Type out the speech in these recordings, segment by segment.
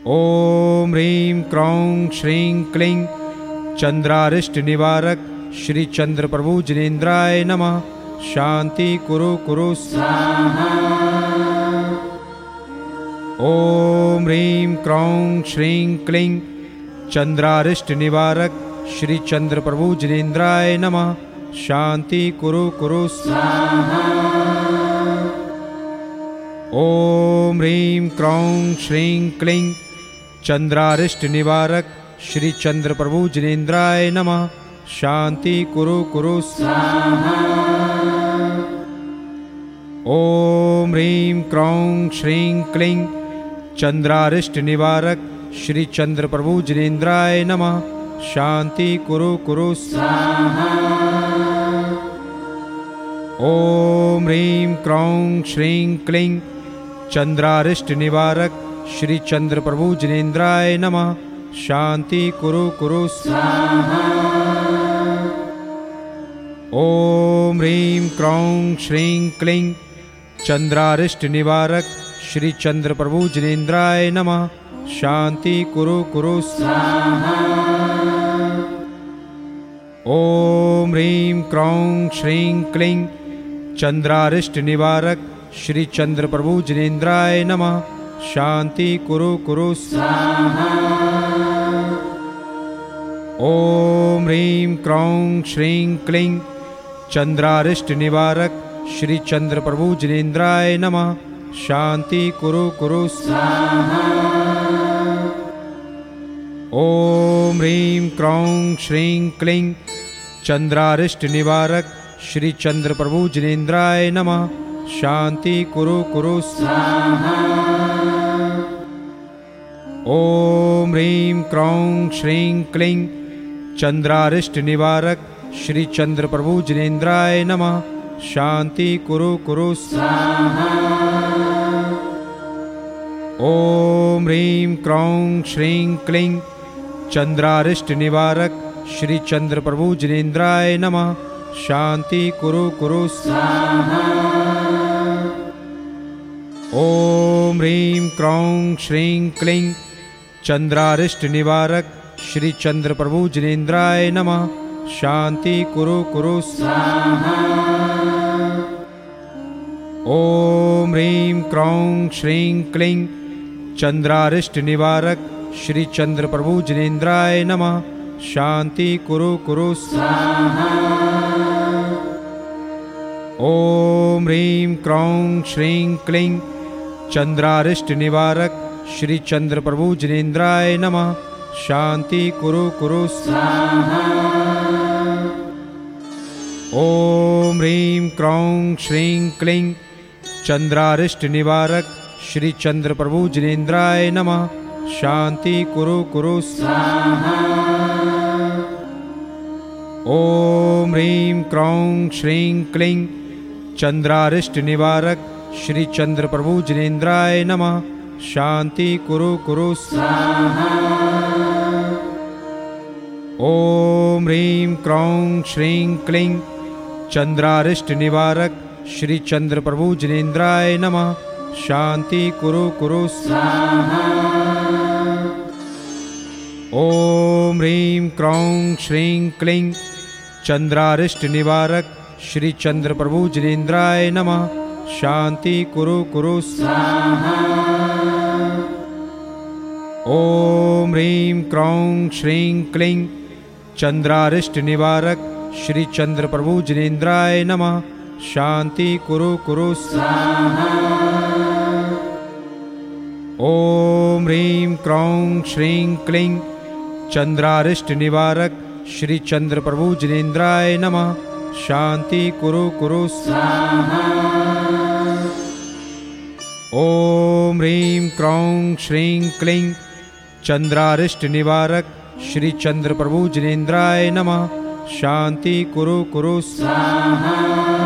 ओम ह्रीं क्रौं श्रीं क्लीं चंद्रारिष्ट निवारक श्री चंद्र प्रभु जिनेन्द्राय नमः। शांति कुरु कुरु स्वाहा। ओम ह्रीं क्रौं श्रीं क्लीं चंद्रारिष्ट निवारक श्री चंद्र प्रभु जिनेन्द्राय नमः। शांति कुरु कुरु स्वाहा। ओम ह्रीं क्रौं श्रीं क्लीं चंद्रारिष्ट निवारक श्री चंद्र प्रभु जिनेन्द्राय नमः। शांति कुरु कुरु स्वाहा। ओम ह्रीं क्रौं श्रीं क्लीं चंद्रारिष्ट निवारक श्री चंद्र प्रभु जिनेन्द्राय नमः। शांति कुरु कुरु स्वाहा। ओम ह्रीं क्रौं श्रीं क्लीं चंद्रारिष्ट निवारक श्री चंद्र प्रभु जिनेन्द्राय नमः। शांति कुरु कुरु स्वाहा। ओम ह्रीं क्रौं श्रीं क्लीं चंद्रारिष्ट निवारक श्री चंद्र प्रभु जिनेन्द्राय नमः। शांति कुरु कुरु स्वाहा। ओम ह्रीं क्रौं श्रीं क्लीं चंद्रारिष्ट निवारक श्री चंद्र प्रभु जिनेन्द्राय नमः। शांति कुरु कुरु स्वाहा। ओम ह्रीं क्रौं श्रीं क्लीं चंद्रारिष्ट निवारक श्री चंद्र प्रभु जिनेन्द्राय नमः। शांति कुरु कुरु स्वाहा। ओम ह्रीं क्रौं श्रीं क्लीं चंद्रारिष्ट निवारक श्री चंद्र प्रभु जिनेन्द्राय नमः। शांति कुरु कुरु स्वाहा। ओम ह्रीं क्रौं श्रीं क्लीं चंद्रारिष्ट निवारक श्री चंद्र प्रभु जिनेन्द्राय नमः। शांति कुरु कुरु स्वाहा। ओम ह्रीं क्रौं श्रीं क्लीं चंद्रारिष्ट निवारक श्री चंद्र प्रभु जिनेन्द्राय नमः। शांति कुरु कुरु स्वाहा। ओम ह्रीं क्रौं श्रीं क्लीं चंद्रारिष्ट निवारक श्री चंद्र प्रभु जिनेन्द्राय नमः। शांति कुरु कुरु स्वाहा। ओम ह्रीं क्रौं श्रीं क्लीं चंद्रारिष्ट निवारक श्री चंद्र प्रभु जिनेन्द्राय नमः। शांति कुरु कुरु स्वाहा। ओम ह्रीं क्रौं श्रीं क्लीं चंद्रारिष्ट निवारक श्री चंद्र प्रभु जिनेन्द्राय नमः। शांति कुरु कुरु स्वाहा। ओम ह्रीं क्रौं श्रीं क्लीं चंद्रारिष्ट निवारक श्री चंद्र प्रभु जिनेन्द्राय नमः। शांति कुरु कुरु स्वाहा। ओम ह्रीं क्रौं श्रीं क्लीं चंद्रारिष्ट निवारक श्री चंद्र प्रभु जिनेन्द्राय नमः। शांति कुरु कुरु स्वाहा। ओम ह्रीं क्रौं श्रीं क्लीं चंद्रारिष्ट निवारक श्री चंद्र प्रभु जिनेन्द्राय नमः। शांति कुरु कुरु स्वाहा। ओम ह्रीं क्रौं श्रीं क्लीं चंद्रारिष्ट निवारक श्री चंद्र प्रभु जिनेन्द्राय नमः। शांति कुरु कुरु स्वाहा। ओम ह्रीं क्रौं श्रीं क्लीं चंद्रारिष्ट निवारक श्री चंद्र प्रभु जिनेन्द्राय नमः। शांति कुरु कुरु स्वाहा। ओम ह्रीं क्रौं श्रीं क्लीं चंद्रारिष्ट निवारक श्री चंद्र प्रभु जिनेन्द्राय नमः। शांति कुरु कुरु स्वाहा। ओम ह्रीं क्रौं श्रीं क्लीं चंद्रारिष्ट निवारक श्री चंद्र प्रभु जिनेन्द्राय नमः। शांति कुरु कुरु स्वाहा।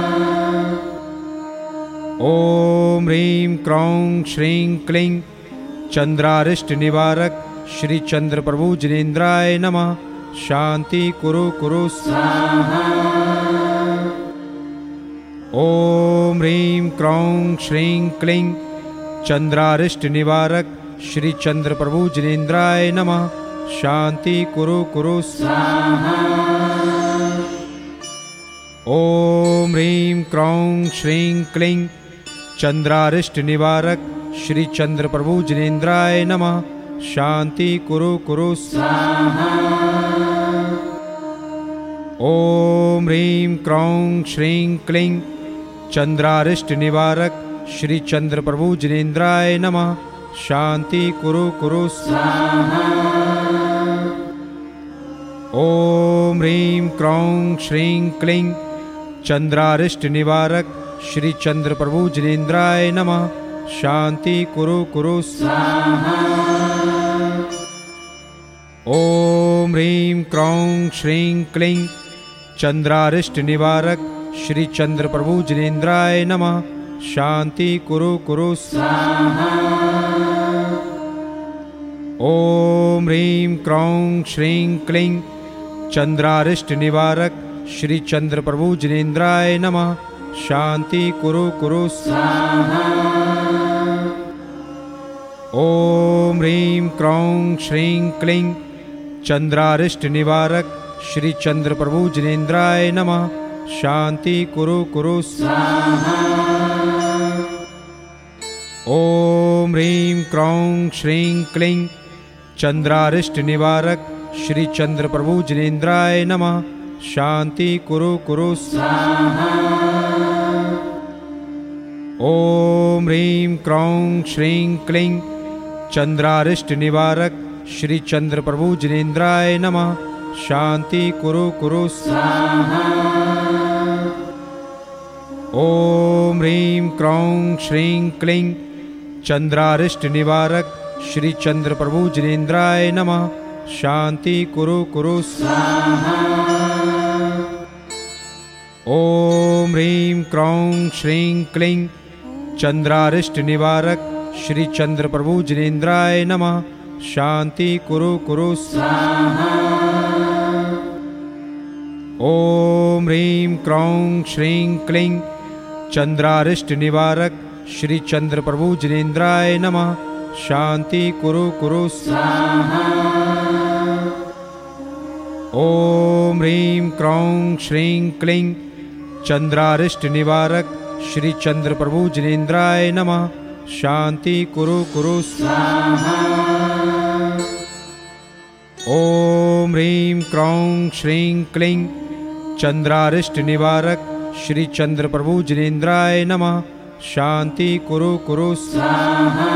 ओम ह्रीं क्रौं श्रीं क्लीं चंद्रारिष्ट निवारक श्री चंद्र प्रभु जिनेन्द्राय नमः। शांति कुरु कुरु स्वाहा। ओम ह्रीं क्रौं श्रीं क्लीं चंद्रारिष्ट निवारक श्री चंद्र प्रभु जिनेन्द्राय नमः। शांति कुरु कुरु स्वाहा। ओम ह्रीं क्रों श्रीं क्लीं चंद्रारिष्ट निवारक श्री चंद्र प्रभु जिनेन्द्राय नमः। शांति कुरु कुरु स्वाहा। ओम ह्रीं क्रों श्रीं क्लीं चंद्रारिष्ट निवारक श्री चंद्र प्रभु जिनेन्द्राय नमः। शांति कुरु कुरु स्वाहा। ओम ह्रीं क्रों श्रीं क्लीं चंद्रारिष्ट निवारक श्री चंद्र प्रभु जिनेन्द्राय नमः। शांति कुरु कुरु स्वाहा। ओम ह्रीं क्रों श्रीं क्लीं चंद्रारिष्ट निवारक श्री चंद्र प्रभु जिनेन्द्राय नमः। शांति कुरु कुरु स्वाहा। ओम ह्रीं क्रों श्रीं क्लीं चंद्रारिष्ट निवारक श्री चंद्र प्रभु जिनेन्द्राय नमः। शांति कुरु कुरु स्वाहा। ओम ह्रीं क्रों श्रीं क्लीं चंद्रारिष्ट निवारक श्री चंद्र प्रभु जिनेन्द्राय नमः। शांति कुरु कुरु स्वाहा। ओम ह्रीं क्रों श्रीं क्लीं चंद्रारिष्ट निवारक श्री चंद्र प्रभु जिनेन्द्राय नमः। शांति कुरु कुरु स्वाहा। ओम ह्रीं क्रों श्रीं क्लीं चंद्रारिष्ट निवारक श्री चंद्र प्रभु जिनेन्द्राय नमः। शांति कुरु कुरु स्वाहा। ओम ह्रीं क्रों श्रीं क्लीं चंद्रारिष्ट निवारक श्री चंद्र प्रभु जिनेन्द्राय नमः। शांति कुरु कुरु स्वाहा। ओम ह्रीं क्रों श्रीं क्लीं चंद्रारिष्ट निवारक श्री चंद्र प्रभु जिनेन्द्राय नमः। शांति कुरु कुरु स्वाहा। ओम ह्रीं क्रों श्रीं क्लीं चंद्रारिष्ट निवारक श्री चंद्र प्रभु जिनेन्द्राय नमः। शांति कुरु कुरु स्वाहा। ओम ह्रीं क्रों श्रीं क्लीं चंद्रारिष्ट निवारक श्री चंद्र प्रभु जिनेन्द्राय नमः। शांति कुरु कुरु स्वाहा। ओम ह्रीं क्रों श्रीं क्लीं चंद्रारिष्ट निवारक श्री चंद्र प्रभु जिनेन्द्राय नमः। शांति कुरु कुरु स्वाहा।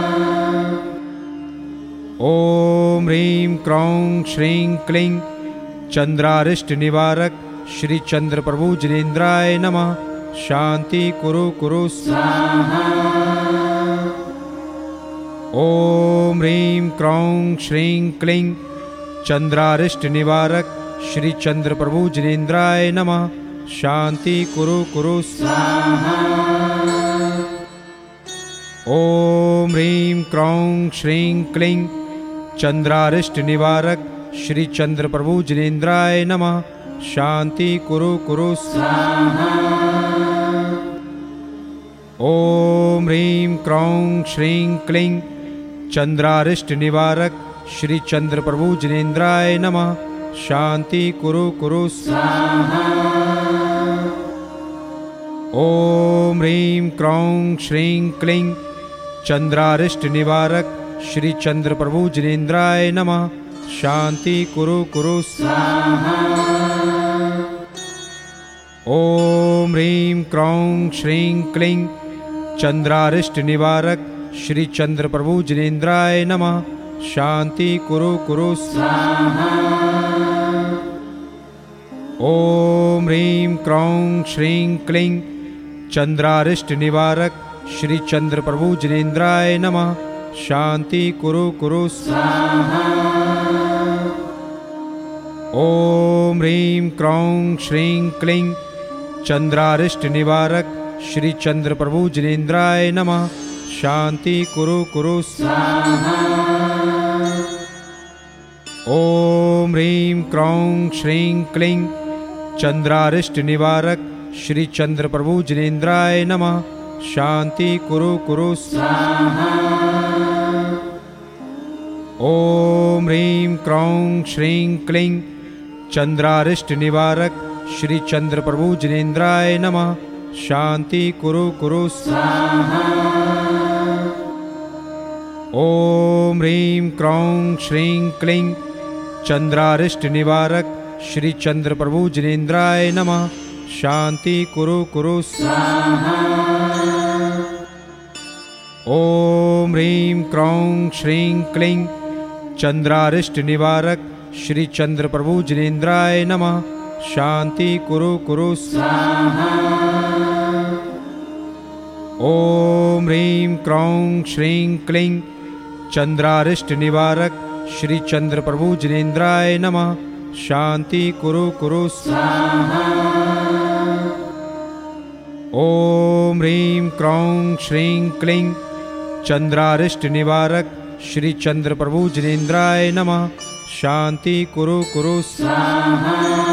ओम ह्रीं क्रों श्रीं क्लीं चंद्रारिष्ट निवारक श्री चंद्र प्रभु जिनेन्द्राय नमः। शांति कुरु कुरु स्वाहा। ओम ह्रीं क्रों श्रीं क्लीं चंद्रारिष्ट निवारक श्री चंद्र प्रभु जिनेन्द्राय नमः। शांति कुरु कुरु स्वाहा। ओम ह्रीं क्रों श्रीं क्लीं चंद्रारिष्ट निवारक श्री चंद्र प्रभु जिनेन्द्राय नमः। शांति कुरु कुरु स्वाहा। ओम ह्रीं क्रों श्रीं क्लीं चंद्रारिष्ट निवारक श्री चंद्र प्रभु जिनेन्द्राय नमः। शांति कुरु कुरु स्वाहा। ओम ह्रीं क्रों श्रीं क्लीं चंद्रारिष्ट निवारक श्री चंद्र प्रभु जिनेन्द्राय नमः। शांति कुरु कुरु स्वाहा। ओम ह्रीं क्रों श्रीं क्लीं चंद्रारिष्ट निवारक श्री चंद्र प्रभु जिनेन्द्राय नमः। शांति कुरु कुरु स्वाहा। ओम ह्रीं क्रों श्रीं क्लीं चंद्रारिष्ट निवारक श्री चंद्र प्रभु जिनेन्द्राय नमः। शांति कुरु कुरु स्वाहा। ओम ह्रीं क्रों श्रीं क्लीं चंद्रारिष्ट निवारक श्री चंद्र प्रभु जिनेन्द्राय नमः। शांति कुरु कुरु स्वाहा। ओम ह्रीं क्रों श्रीं क्लीं चंद्रारिष्ट निवारक श्री चंद्र प्रभु जिनेन्द्राय नमः। शांति कुरु कुरु स्वाहा। ॐ ह्रीं क्रों श्रीं क्लीं चंद्रारिष्ट निवारक श्री चंद्र प्रभु जिनेन्द्राय नमः। शांति कुरु कुरु स्वाहा। ॐ ह्रीं क्रों श्रीं क्लीं चंद्रारिष्ट निवारक श्री चंद्र प्रभु जिनेन्द्राय नमः। शांति कुरु कुरु स्वाहा। ॐ ह्रीं क्रों श्रीं क्लीं चंद्रारिष्ट निवारक श्री चंद्र प्रभु जिनेन्द्राय नमः। शांति कुरु कुरु स्वाहा। ॐ ह्रीं क्रों श्रीं क्लीं चंद्रारिष्ट निवारक श्री चंद्र प्रभु जिनेन्द्राय नमः। शांति कुरु कुरु स्वाहा। ॐ ह्रीं क्रों श्रीं क्लीं चंद्रारिष्ट निवारक श्री चंद्र प्रभु जिनेन्द्राय नमः। शांति कुरु कुरु स्वाहा।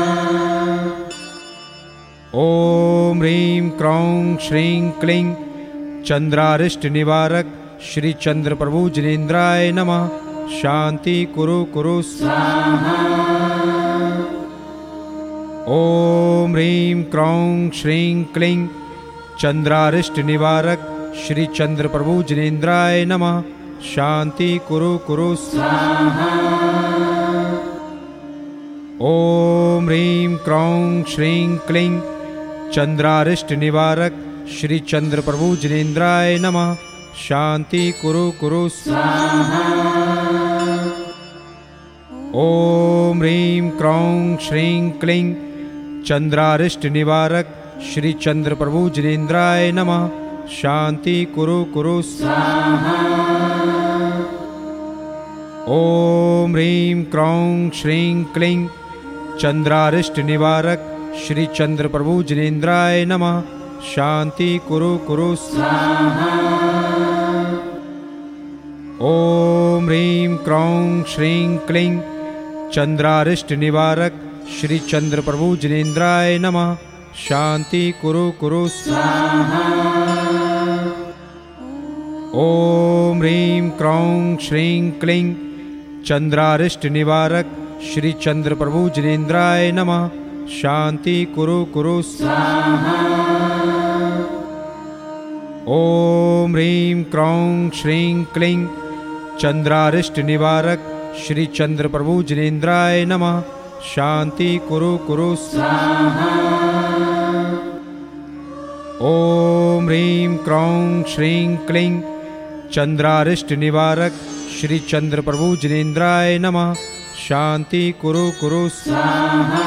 ॐ ह्रीं क्रों श्रीं क्लीं चंद्रारिष्ट निवारक श्री चंद्र प्रभु जिनेन्द्राय नमः। शांति कुरु कुरु स्वाहा। ॐ ह्रीं क्रों श्रीं क्लीं चंद्रारिष्ट निवारक श्री चंद्र प्रभु जिनेन्द्राय नमः। शांति कुरु कुरु स्वाहा। ॐ ह्रीं क्रों श्रीं क्लीं चंद्रारिष्ट निवारक श्री चंद्र प्रभु जिनेन्द्राय नमः। शांति कुरु कुरु स्वाहा। ॐ ह्रीं क्रों श्रीं क्लीं चंद्रारिष्ट निवारक श्री चंद्र प्रभु जिनेन्द्राय नमः। शांति कुरु कुरु स्वाहा। ॐ ह्रीं क्रों श्रीं क्लीं चंद्रारिष्ट निवारक श्री चंद्र प्रभु जिनेन्द्राय नमः। शांति कुरु कुरु स्वाहा। ॐ ह्रीं क्रों श्रीं क्लीं चंद्रारिष्ट निवारक श्री चंद्र प्रभु जिनेन्द्राय नमः। शांति कुरु कुरु स्वाहा। ॐ ह्रीं क्रों श्रीं क्लीं चंद्रारिष्ट निवारक श्री चंद्र प्रभु जिनेन्द्राय नमः। शांति कुरु कुरु स्वाहा। ॐ ह्रीं क्रों श्रीं क्लीं चंद्रारिष्ट निवारक श्री चंद्र प्रभु जिनेन्द्राय नमः। शांति कुरु कुरु स्वाहा। ॐ ह्रीं क्रों श्रीं क्लीं चंद्रारिष्ट निवारक श्री चंद्र प्रभु जिनेन्द्राय नमः। शांति कुरु कुरु स्वाहा।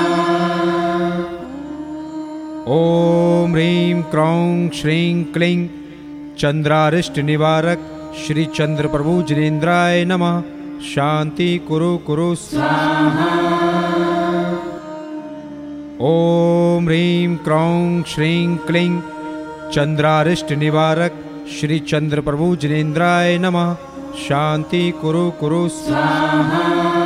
ॐ ह्रीं क्रों श्रीं क्लीं चंद्रारिष्ट निवारक श्री चंद्र प्रभु जिनेन्द्राय नमः। शांति कुरु कुरु स्वाहा। ॐ ह्रीं क्रों श्रीं क्लीं चंद्रारिष्ट निवारक श्री चंद्र प्रभु जिनेन्द्राय नमः। शांति कुरु कुरु स्वाहा।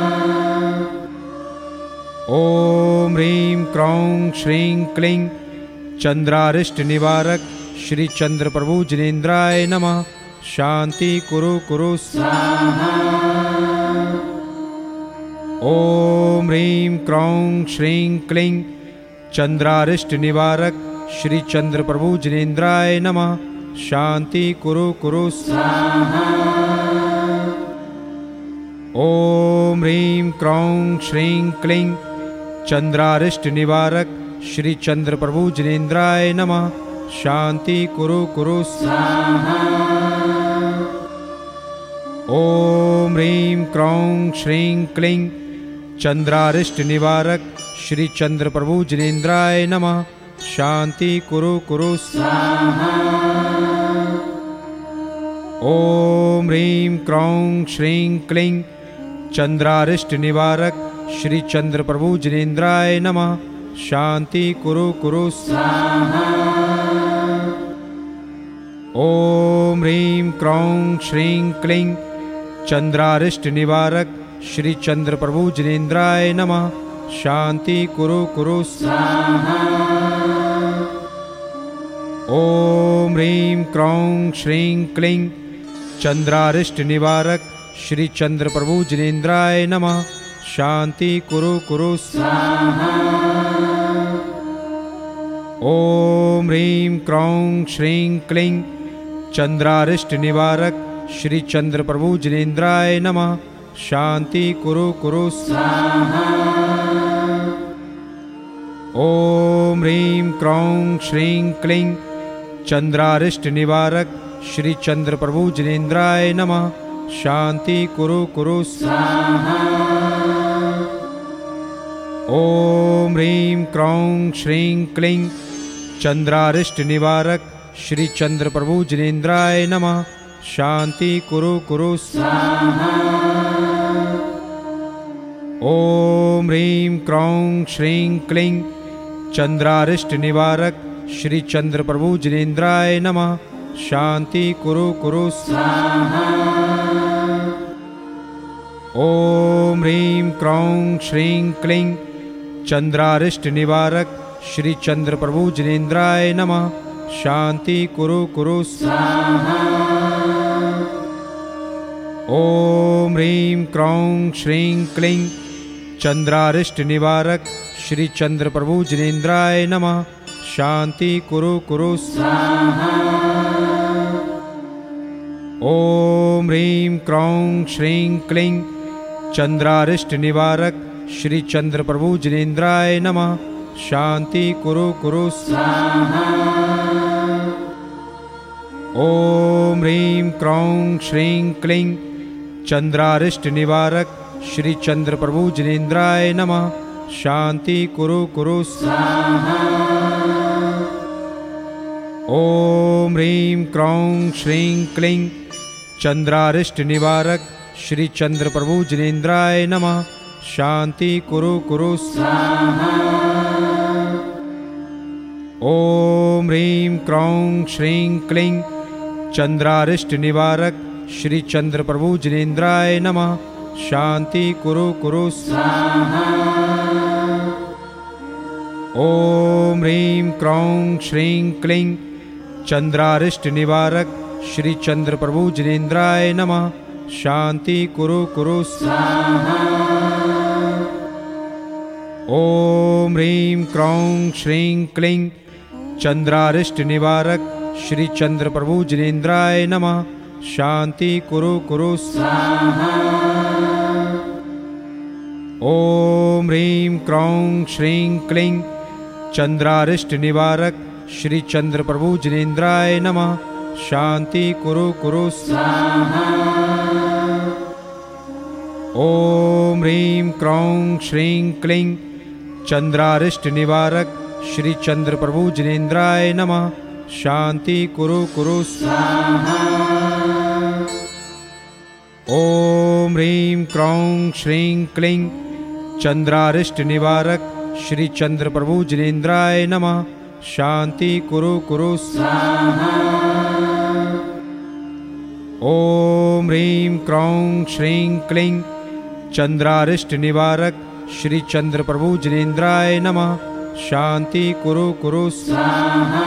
ॐ ह्रीं क्रों श्रीं क्लीं चंद्रारिष्ट निवारक श्री चंद्र प्रभु जिनेन्द्राय नमः। शांति कुरु कुरु स्वाहा। ॐ ह्रीं क्रों श्रीं क्लीं चंद्रारिष्ट निवारक श्री चंद्र प्रभु जिनेन्द्राय नमः। शांति कुरु कुरु स्वाहा। ॐ ह्रीं क्रों श्रीं क्लीं चंद्रारिष्ट निवारक श्री चंद्र प्रभु जिनेन्द्राय नमः। शांति कुरु कुरु स्वाहा। ॐ ह्रीं क्रों श्रीं क्लीं चंद्रारिष्ट निवारक श्री चंद्र प्रभु जिनेन्द्राय नमः। शांति कुरु कुरु स्वाहा। ॐ ह्रीं क्रों श्रीं क्लीं चंद्रारिष्ट निवारक श्री चंद्र प्रभु जिनेन्द्राय नमः। शांति कुरु कुरु स्वाहा। ॐ ह्रीं क्रों श्रीं क्लीं चंद्रारिष्ट निवारक श्री चंद्र प्रभु जिनेन्द्राय नमः। शांति कुरु कुरु स्वाहा। ॐ ह्रीं क्रों श्रीं क्लीं चंद्रारिष्ट निवारक श्री चंद्र प्रभु जिनेन्द्राय नमः। शांति कुरु कुरु स्वाहा। ओम ह्रीं क्रों श्रीं क्लीं चंद्रारिष्ट निवारक श्री चंद्र प्रभु जिनेन्द्राय नमः। शांति कुरु कुरु स्वाहा। ओम ह्रीं क्रों श्रीं क्लीं चंद्रारिष्ट निवारक श्री चंद्र प्रभु जिनेन्द्राय नमः। शांति कुरु कुरु स्वाहा। ओम ह्रीं क्रों श्रीं क्लीं चंद्रारिष्ट निवारक श्री चंद्र प्रभु जिनेन्द्राय नमः। शांति कुरु कुरु स्वाहा। ओम ह्रीं क्रों श्रीं क्लीं चंद्रारिष्ट निवारक श्री चंद्र प्रभु जिनेन्द्राय नमः। शांति कुरु कुरु स्वाहा। ओम ह्रीं क्रों श्रीं क्लीं चंद्रारिष्ट निवारक श्री चंद्र प्रभु जिनेन्द्राय नमः। शांति कुरु कुरु स्वाहा। ओम ह्रीं क्रों श्रीं क्लीं चंद्रारिष्ट निवारक श्री चंद्र प्रभु जिनेन्द्राय नमः। शांति कुरु कुरु स्वाहा। ओम ह्रीं क्रों श्रीं क्लीं चंद्रारिष्ट निवारक श्री चंद्र प्रभु जिनेन्द्राय नमः। शांति कुरु कुरु स्वाहा। ओम ह्रीं क्रों श्रीं क्लीं चंद्रारिष्ट निवारक श्री चंद्र प्रभु जिनेन्द्राय नमः। शांति कुरु कुरु स्वाहा। ओम ह्रीं क्रों श्रीं क्लीं चंद्रारिष्ट निवारक श्री चंद्र प्रभु जिनेन्द्राय नमः। शांति कुरु कुरु स्वाहा। ओम ह्रीं क्रों श्रीं क्लीं चंद्रारिष्ट निवारक श्री चंद्र प्रभु जिनेन्द्राय नमः। शांति कुरु कुरु स्वाहा। ओम ह्रीं क्रों श्रीं क्लीं चंद्रारिष्ट निवारक श्री चंद्र प्रभु जिनेन्द्राय नमः। शांति कुरु कुरु स्वाहा। ओम ह्रीं क्रों श्रीं क्लीं चंद्रारिष्ट निवारक श्री चंद्र प्रभु जिनेन्द्राय नमः। शांति कुरु कुरु स्वाहा। ओम ह्रीं क्रों श्रीं क्लीं चंद्रारिष्ट निवारक श्री चंद्र प्रभु जिनेन्द्राय नमः। शांति कुरु कुरु स्वाहा। ओम ह्रीं क्रों श्रीं क्लीं चंद्रारिष्ट निवारक श्री चंद्र प्रभु जिनेन्द्राय नमः। शांति कुरु कुरु स्वाहा। ओम ह्रीं क्रों श्रीं क्लीं चंद्रारिष्ट निवारक श्री चंद्र प्रभु जिनेन्द्राय नमः। शांति कुरु कुरु स्वाहा। ओम ह्रीं क्रों श्रीं क्लीं चंद्रारिष्ट निवारक श्री चंद्र प्रभु जिनेन्द्राय नमः। शांति कुरु कुरु स्वाहा।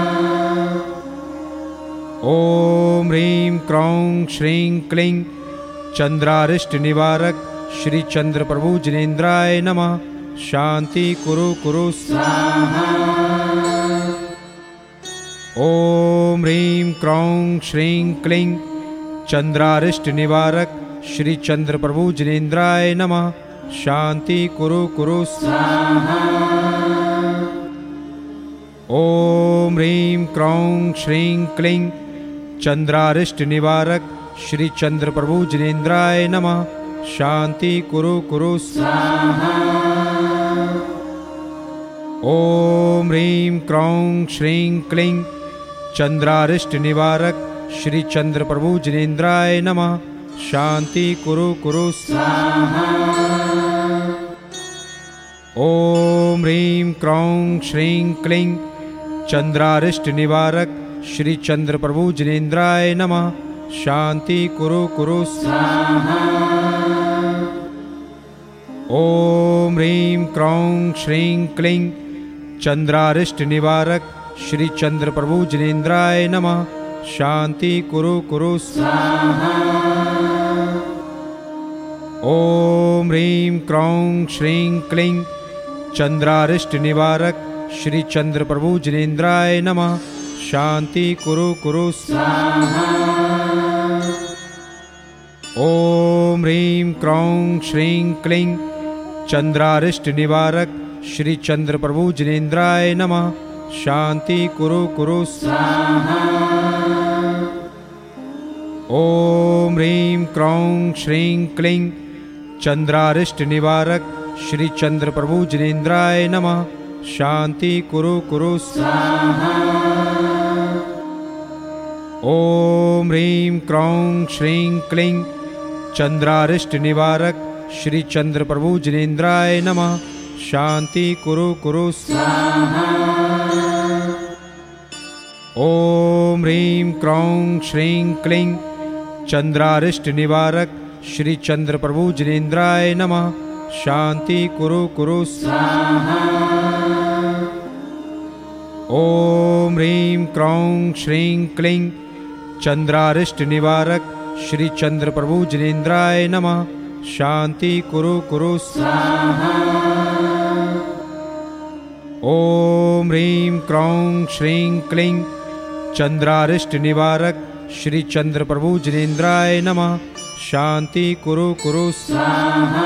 ओम ह्रीं क्रों श्रीं क्लीं चंद्रारिष्ट निवारक श्री चंद्र प्रभु जिनेन्द्राय नमः। शांति कुरु कुरु स्वाहा। ओम ह्रीं क्रों श्रीं क्लीं चंद्रारिष्ट निवारक श्री चंद्र प्रभु जिनेन्द्राय नमः। शांति कुरु कुरु स्वाहा। ओम ह्रीं क्रों श्रीं क्लीं चंद्रारिष्ट निवारक श्री चंद्र प्रभु जिनेन्द्राय नमः। शांति कुरु कुरु स्वाहा। ओम ह्रीं क्रों श्रीं क्लीं चंद्रारिष्ट निवारक श्री चंद्र प्रभु जिनेन्द्राय नमः। शांति कुरु कुरु स्वाहा। ओम ह्रीं क्रों श्रीं क्लीं चंद्रारिष्ट निवारक श्री चंद्र प्रभु जिनेन्द्राय नमः। शांति कुरु कुरु स्वाहा। ओम ह्रीं क्रों श्रीं क्लीं चंद्रारिष्ट निवारक श्री चंद्र प्रभु जिनेन्द्राय नमः। शांति कुरु कुरु स्वाहा। ॐ ह्रीं क्रों श्रीं क्लीं चंद्रारिष्ट निवारक श्री चंद्र प्रभु जिनेन्द्राय नमः। शांति कुरु कुरु स्वाहा। ॐ ह्रीं क्रों श्रीं क्लीं चंद्रारिष्ट निवारक श्री चंद्र प्रभु जिनेन्द्राय नमः। शांति कुरु कुरु स्वाहा। ॐ ह्रीं क्रों श्रीं क्लीं चंद्रारिष्ट निवारक श्री चंद्र प्रभु जिनेन्द्राय नमः। शांति कुरु कुरु स्वाहा। ॐ ह्रीं क्रों श्रीं क्लीं चंद्रारिष्ट निवारक श्री चंद्र प्रभु जिनेन्द्राय नमः। शांति कुरु कुरु स्वाहा। ॐ ह्रीं क्रों श्रीं क्लीं चंद्रारिष्ट निवारक श्री चंद्र प्रभु जिनेन्द्राय नमः। शांति कुरु कुरु स्वाहा। ॐ ह्रीं क्रों श्रीं क्लीं चंद्रारिष्ट निवारक श्री चंद्र प्रभु जिनेन्द्राय नमः। शांति कुरु कुरु स्वाहा। ॐ ह्रीं क्रों श्रीं क्लीं चंद्रारिष्ट निवारक श्री चंद्र प्रभु जिनेन्द्राय नमः। शांति कुरु कुरु स्वाहा।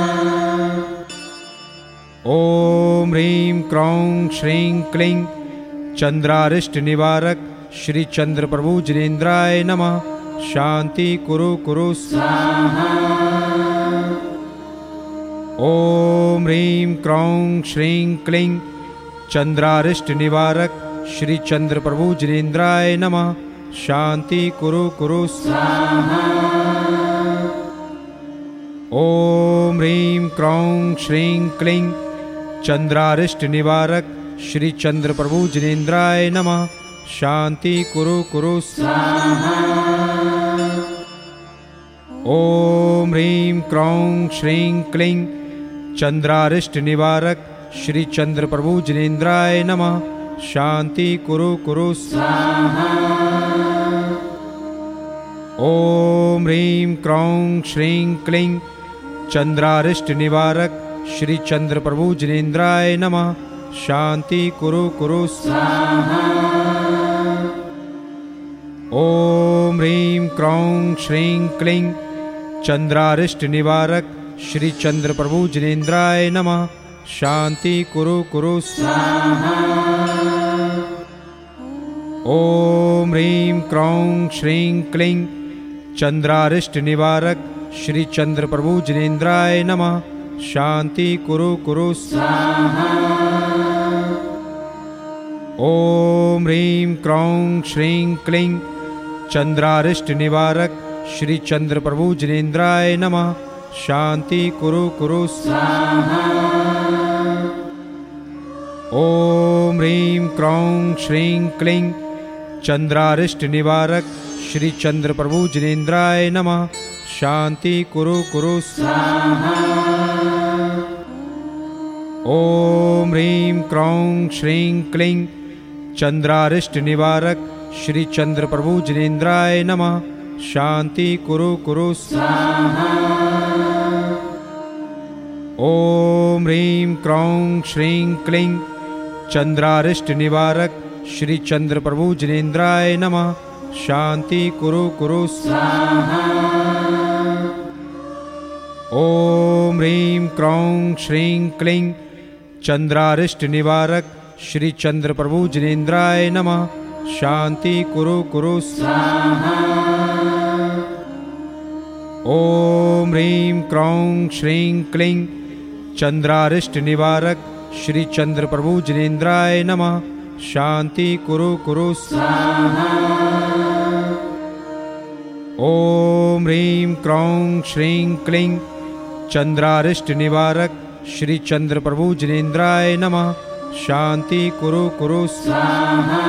ॐ ह्रीं क्रों श्रीं क्लीं चंद्रारिष्ट निवारक श्री चंद्र प्रभु जिनेन्द्राय नमः। शांति कुरु कुरु स्वाहा। ॐ ह्रीं क्रों श्रीं क्लीं चंद्रारिष्ट निवारक श्री चंद्र प्रभु जिनेन्द्राय नमः। शांति कुरु कुरु स्वाहा। ॐ ह्रीं क्रों श्रीं क्लीं चंद्रारिष्ट निवारक श्री चंद्र प्रभु जिनेन्द्राय नमः। शांति कुरु कुरु स्वाहा। ॐ ह्रीं क्रों श्रीं क्लीं चंद्रारिष्ट निवारक श्री चंद्र प्रभु जिनेन्द्राय नमः। शांति कुरु कुरु स्वाहा। ॐ ह्रीं क्रों श्रीं क्लीं चंद्रारिष्ट निवारक श्री चंद्र प्रभु जिनेन्द्राय नमः। शांति कुरु कुरु स्वाहा। ॐ ह्रीं क्रों श्रीं क्लीं चंद्रारिष्ट निवारक श्री चंद्र प्रभु जिनेन्द्राय नमः। शांति कुरु कुरु स्वाहा। ॐ ह्रीं क्रों श्रीं क्लीं चंद्रारिष्ट निवारक श्री चंद्र प्रभु जिनेन्द्राय नमः। शांति कुरु कुरु स्वाहा। ॐ ह्रीं क्रों श्रीं क्लीं चंद्रारिष्ट निवारक श्री चंद्र प्रभु जिनेन्द्राय नमः। शांति कुरु कुरु स्वाहा। ॐ ह्रीं क्रों श्रीं क्लीं चंद्रारिष्ट निवारक श्री चंद्र प्रभु जिनेन्द्राय नमः। शांति कुरु कुरु स्वाहा। ॐ ह्रीं क्रों श्रीं क्लीं चंद्रारिष्ट निवारक श्री चंद्र प्रभु जिनेन्द्राय नमः। शांति कुरु कुरु स्वाहा। ॐ ह्रीं क्रों श्रीं क्लीं चंद्रारिष्ट निवारक श्री चंद्र प्रभु जिनेन्द्राय नमः। शांति कुरु कुरु स्वाहा। ॐ ह्रीं क्रों श्रीं क्लीं चंद्रारिष्ट निवारक श्री चंद्र प्रभु जिनेन्द्राय नमः। शांति कुरु कुरु स्वाहा। ॐ ह्रीं क्रों श्रीं क्लीं चंद्रारिष्ट निवारक श्री चंद्र प्रभु जिनेन्द्राय नमः। शांति कुरु कुरु स्वाहा। ॐ ह्रीं क्रों श्रीं क्लीं चंद्रारिष्ट निवारक श्री चंद्र प्रभु जिनेन्द्राय नमः। शांति कुरु कुरु स्वाहा।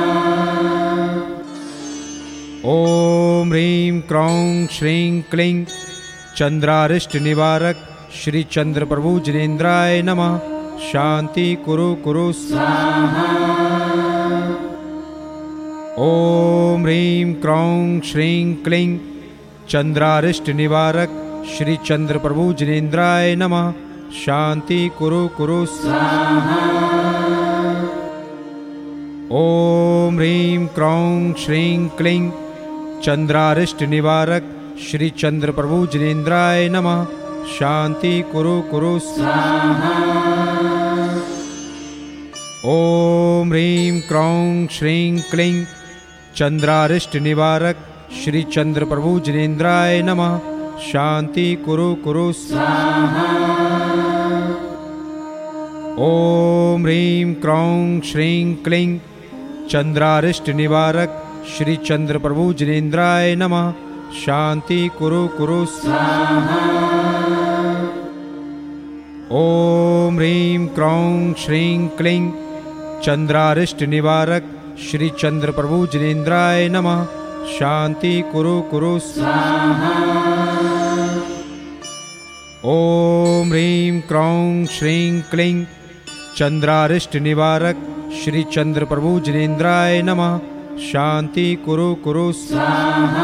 ॐ ह्रीं क्रों श्रीं क्लीं चंद्रारिष्ट निवारक श्री चंद्र प्रभु जिनेन्द्राय नमः। शांति कुरु कुरु स्वाहा। ॐ ह्रीं क्रों श्रीं क्लीं चंद्रारिष्ट निवारक श्री चंद्र प्रभु जिनेन्द्राय नमः। शांति कुरु कुरु स्वाहा। ओम ह्रीं क्रों श्रीं क्लीं चंद्रारिष्ट निवारक श्री चंद्र प्रभु जिनेन्द्राय नमः। शांति कुरु कुरु स्वाहा। ओम ह्रीं क्रों श्रीं क्लीं चंद्रारिष्ट निवारक श्री चंद्र प्रभु जिनेन्द्राय नमः। शांति कुरु कुरु स्वाहा। ओम ह्रीं क्रों श्रीं क्लीं चंद्रारिष्ट निवारक श्री चंद्र प्रभु जिनेन्द्राय नमः। शांति कुरु कुरु स्वाहा। ओम ह्रीं क्रों श्रीं क्लीं चंद्रारिष्ट निवारक श्री चंद्र प्रभु जिनेन्द्राय नमः। शांति कुरु कुरु स्वाहा। ओम ह्रीं क्रों श्रीं क्लीं चंद्रारिष्ट निवारक श्री चंद्र प्रभु जिनेन्द्राय नमः। शांति कुरु कुरु स्वाहा।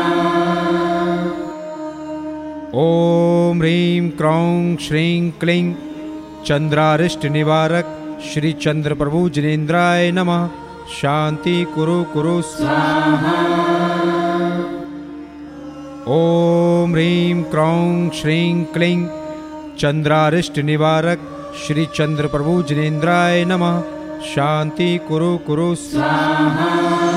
ओम ह्रीं क्रों श्रीं क्लीं चंद्रारिष्ट निवारक श्री चंद्र प्रभु जिनेन्द्राय नमः। शांति कुरु कुरु स्वाहा। ओम ह्रीं क्रों श्रीं क्लीं चंद्रारिष्ट निवारक श्री चंद्र प्रभु जिनेन्द्राय नमः। शांति कुरु कुरु स्वाहा।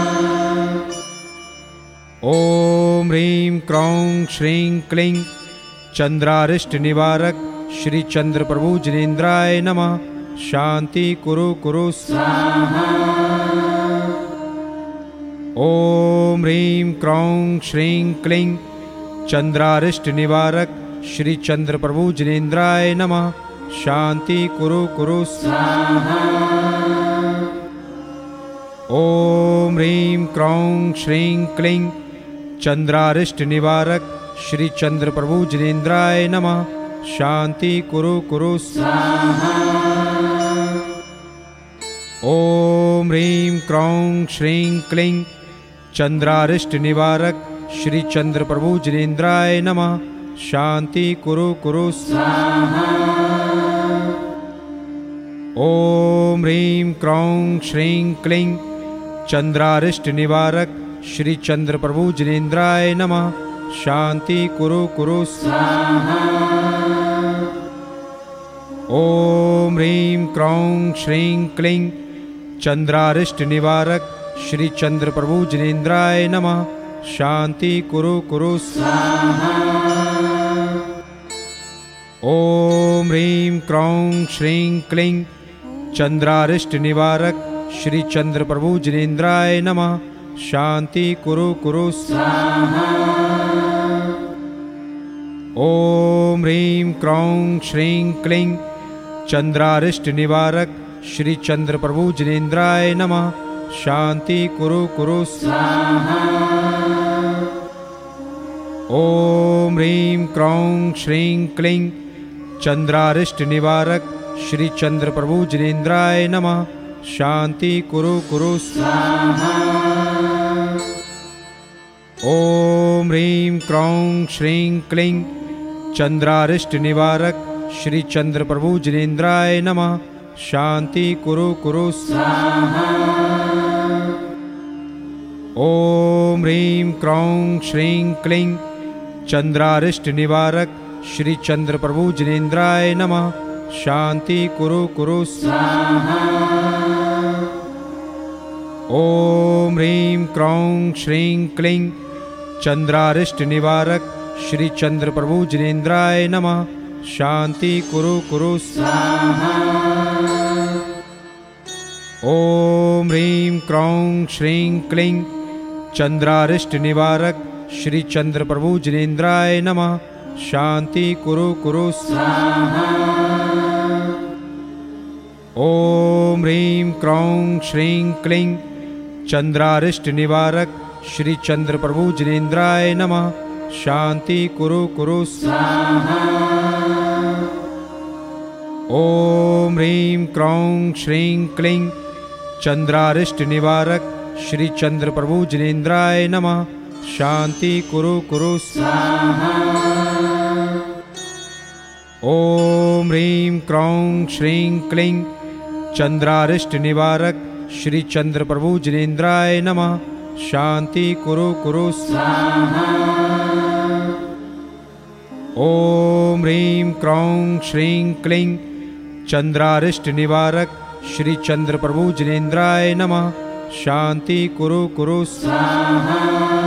ओम ह्रीं क्रों श्रीं क्लीं चंद्रारिष्ट निवारक श्री चंद्र प्रभु जिनेन्द्राय नमः। शांति कुरु कुरु स्वाहा। ओम ह्रीं क्रों श्रीं क्लीं चंद्रारिष्ट निवारक श्री चंद्र प्रभु जिनेन्द्राय नमः। शांति कुरु कुरु स्वाहा। ओम ह्रीं क्रों श्रीं क्लीं चंद्रारिष्ट निवारक श्री चंद्र प्रभु जिनेन्द्राय नमः। शांति कुरु कुरु स्वाहा। ओम ह्रीं क्रों श्रीं क्लीं चंद्रारिष्ट निवारक श्री चंद्र प्रभु जिनेन्द्राय नमः। शांति कुरु कुरु स्वाहा। ओम ह्रीं क्रों श्रीं क्लीं चंद्रारिष्ट निवारक श्री चंद्र प्रभु जिनेन्द्राय नमः। शांति कुरु कुरु स्वाहा। ओम ह्रीं क्रों श्रीं क्लीं चंद्रारिष्ट निवारक श्री चंद्र प्रभु जिनेन्द्राय नमः। शांति कुरु कुरु स्वाहा। ओम ह्रीं क्रों श्रीं क्लीं चंद्रारिष्ट निवारक श्री चंद्र प्रभु जिनेन्द्राय नमः। शांति कुरु कुरु स्वाहा। ओम ह्रीं क्रों श्रीं क्लीं चंद्रारिष्ट निवारक श्री चंद्र प्रभु जिनेन्द्राय नमः। शांति कुरु कुरु स्वाहा। ओम ह्रीं क्रों श्रीं क्लीं चंद्रारिष्ट निवारक श्री चंद्र प्रभु जिनेन्द्राय नमः। शांति कुरु कुरु स्वाहा। ओम ह्रीं क्रों श्रीं क्लीं चंद्रारिष्ट निवारक श्री चंद्र प्रभु जिनेन्द्राय नमः। शांति कुरु कुरु स्वाहा। ओम ह्रीं क्रों श्रीं क्लीं चंद्रारिष्ट निवारक श्री चंद्र प्रभु जिनेन्द्राय नमः। शांति कुरु कुरु स्वाहा। ओम ह्रीं क्रों श्रीं क्लीं चंद्रारिष्ट निवारक श्री चंद्र प्रभु जिनेन्द्राय नमः। शांति कुरु कुरु स्वाहा। ओम ह्रीं क्रों श्रीं क्लीं चंद्रारिष्ट निवारक श्री चंद्र प्रभु जिनेन्द्राय नमः। शांति कुरु कुरु स्वाहा। ओम ह्रीं क्रों श्रीं क्लीं चंद्रारिष्ट निवारक श्री चंद्र प्रभु जिनेन्द्राय नमः। शांति कुरु कुरु स्वाहा। ओम ह्रीं क्रों श्रीं क्लीं चंद्रारिष्ट निवारक श्री चंद्र प्रभु जिनेन्द्राय नमः। शांति कुरु कुरु स्वाहा। ॐ ह्रीं क्रों श्रीं क्लीं चंद्रारिष्ट निवारक श्री चंद्र प्रभु जिनेन्द्राय नमः। शांति कुरु कुरु स्वाहा। ॐ ह्रीं क्रों श्रीं क्लीं चंद्रारिष्ट निवारक श्री चंद्र प्रभु जिनेन्द्राय नमः। शांति कुरु कुरु स्वाहा।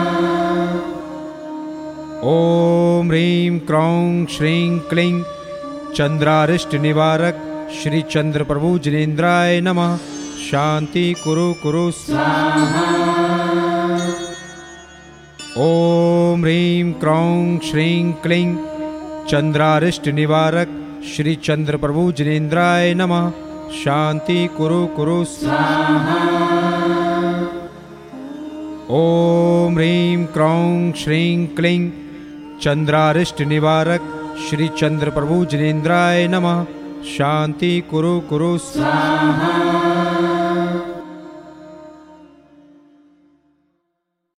ॐ ह्रीं क्रों श्रीं क्लीं चंद्रारिष्ट निवारक श्री चंद्र प्रभु जिनेन्द्राय नमः। शांति कुरु कुरु स्वाहा। ॐ ह्रीं क्रों श्रीं क्लीं चंद्रारिष्ट निवारक श्री चंद्र प्रभु जिनेन्द्राय नमः। शांति कुरु कुरु स्वाहा। ॐ ह्रीं क्रों श्रीं क्लीं चंद्रारिष्ट निवारक श्री चंद्र प्रभु जिनेन्द्राय नमः। शांति कुरु कुरु स्वाहा।